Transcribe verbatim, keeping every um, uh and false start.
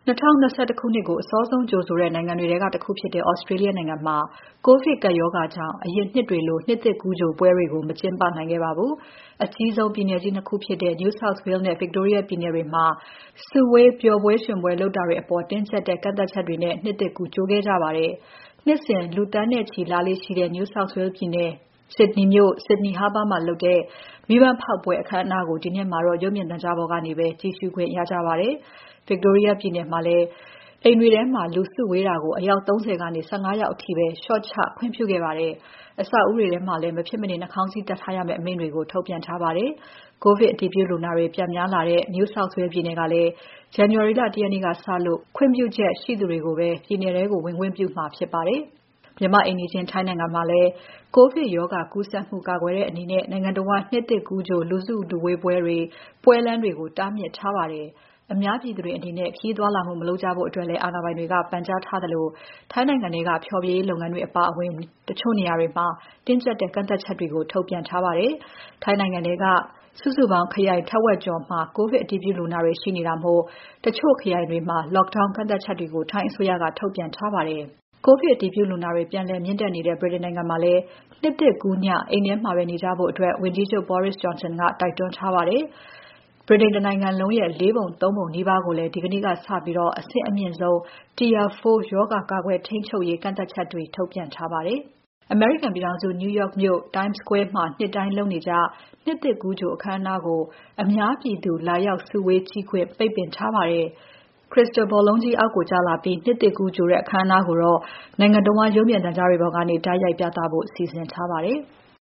၂၀၂၁ ခုနှစ်ကို အစောဆုံးကြိုဆိုတဲ့ နိုင်ငံတွေထဲက တခုဖြစ်တဲ့ Australia နိုင်ငံမှာ ကိုဗစ်ကပ်ရောဂါကြောင့် အရင်နှစ်တွေလို နှစ်သစ်ကူးကြိုပွဲတွေကို မကျင်းပနိုင်ခဲ့ပါဘူး။ အကြီးဆုံးပြည်နယ်ကြီး နှစ် ခုဖြစ်တဲ့ New South Wales နဲ့ Victoria ပြည်နယ်တွေမှာ စုဝေး ပျော်ပွဲရွှင်ပွဲလုပ်တာတွေအပေါ် တင်းကြပ်တဲ့ ကန့်သတ်ချက်တွေနဲ့ နှစ်သစ်ကူးကြိုခဲ့ကြပါတယ်။ နှစ်စဉ် လူသန်းနဲ့ချီလာလေ့ရှိတဲ့ New South Wales ပြည်နယ် Sydney မြို့ Sydney Harbour မှာလုပ်တဲ့ မီးပန်းဖောက်ပွဲ အခမ်းအနားကို ဒီနှစ်မှာတော့ ရုပ်မြင်သံကြားပေါ်ကနေပဲ ကြည့်ရှုခွင့်ရကြပါတယ်။ Victoria ပြည်နယ်မှာလည်း အိမ်တွေထဲမှာ လူစုဝေးတာကို အယောက် ၃၀ ကနေ ၁၅ ယောက်အထိပဲ လျှော့ချခွင့်ပြုခဲ့ပါတယ်။ အဆောက်အဦးတွေထဲမှာလည်း မဖြစ်မနေ နှာခေါင်းစည်းတပ်ထားရမယ့် အမိန့်တွေကို ထုတ်ပြန်ထားပါတယ်။ ကိုဗစ်အတည်ပြုလူနာတွေ ပြန်များလာတဲ့ New South Wales ပြည်နယ်ကလည်း ဇန်နဝါရီလ ၁ ရက်နေ့ကစလို့ ခွင့်ပြုချက်ရှိသူတွေကိုပဲ ပြည်နယ်ထဲ ဝင်ခွင့်ပြုမှာဖြစ်ပါတယ်။ မြန်မာ့အိမ်နီးချင်း ထိုင်းနိုင်ငံမှာလည်း ကိုဗစ်ရောဂါကူးစက်မှု ကာကွယ်တဲ့အနေနဲ့ နိုင်ငံတဝန်း နှစ်သစ်ကူးကြို လူစုလူဝေးပွဲတွေ၊ ပွဲလမ်းတွေကို တားမြစ်ထားပါတယ်။ အများပြည်သူတွေအနေနဲ့ ခရီးသွားလာမှု မလုပ်ကြဖို့အတွက်လည်း အာဏာပိုင်တွေက ပန်ကြားထားသလို ထိုင်းနိုင်ငံထဲက ဖျော်ဖြေရေးလုပ်ငန်းတွေအပါအဝင် တချို့နေရာတွေမှာ တင်းကြပ်တဲ့ ကန့်သတ်ချက်တွေကို ထုတ်ပြန်ထားပါတယ်။ ထိုင်းနိုင်ငံထဲက စုစုပေါင်း ခရိုင်ထက်ဝက်ကျော်မှာ ကိုဗစ်အတည်ပြုလူနာတွေ ရှိနေတာမို့ တချို့ခရိုင်တွေမှာ lockdown ကန့်သတ်ချက်တွေကို ထိုင်းအစိုးရက ထုတ်ပြန်ထားပါတယ်။ ကိုဗစ်အတည်ပြုလူနာတွေ ပြန်လည်မြင့်တက်နေတဲ့ ဗြိတိန်နိုင်ငံမှာလည်း နှစ်သစ်ကူးည အိမ်ထဲမှာပဲနေကြဖို့ ဝန်ကြီးချုပ် Boris Johnson ကတိုက်တွန်းထားပါတယ်။ ဗြိတိန်တနိုင်ငံလုံးရဲ့ လေးပုံ သုံး ပုံနီးပါးကိုလည်း ဒီကနေ့ကစပြီး အဆင့်အမြင့်ဆုံး Tier ၄ ရောဂါကာကွယ်ထိန်းချုပ်ရေး ကန့်သတ်ချက်တွေ ထုတ်ပြန်ထားပါတယ်။ အမေရိကန်ပြည်ထောင်စု New York မြို့ Times Square မှာ နှစ်တိုင်းလုပ်နေကျ နှစ်သစ်ကူးကြိုအခမ်းအနားကို အများပြည်သူ လာရောက်စုဝေးကြည့်ခွင့် ပိတ်ပင်ထားပါတယ်။ ခရစ္စတော်ဘောလုံးကြီးအောက်ကိုကျလာပြီး နှစ်သစ်ကူးကြိုတဲ့ အခမ်းအနားကိုတော့ နိုင်ငံတဝန်း ရုပ်မြင်သံကြားတွေပေါ်ကနေ တိုက်ရိုက်ပြသဖို့ စီစဉ်ထားပါတယ်။